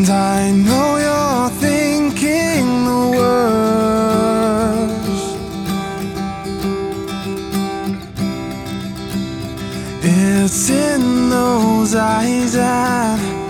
And I know you're thinking the worst. It's in those eyes that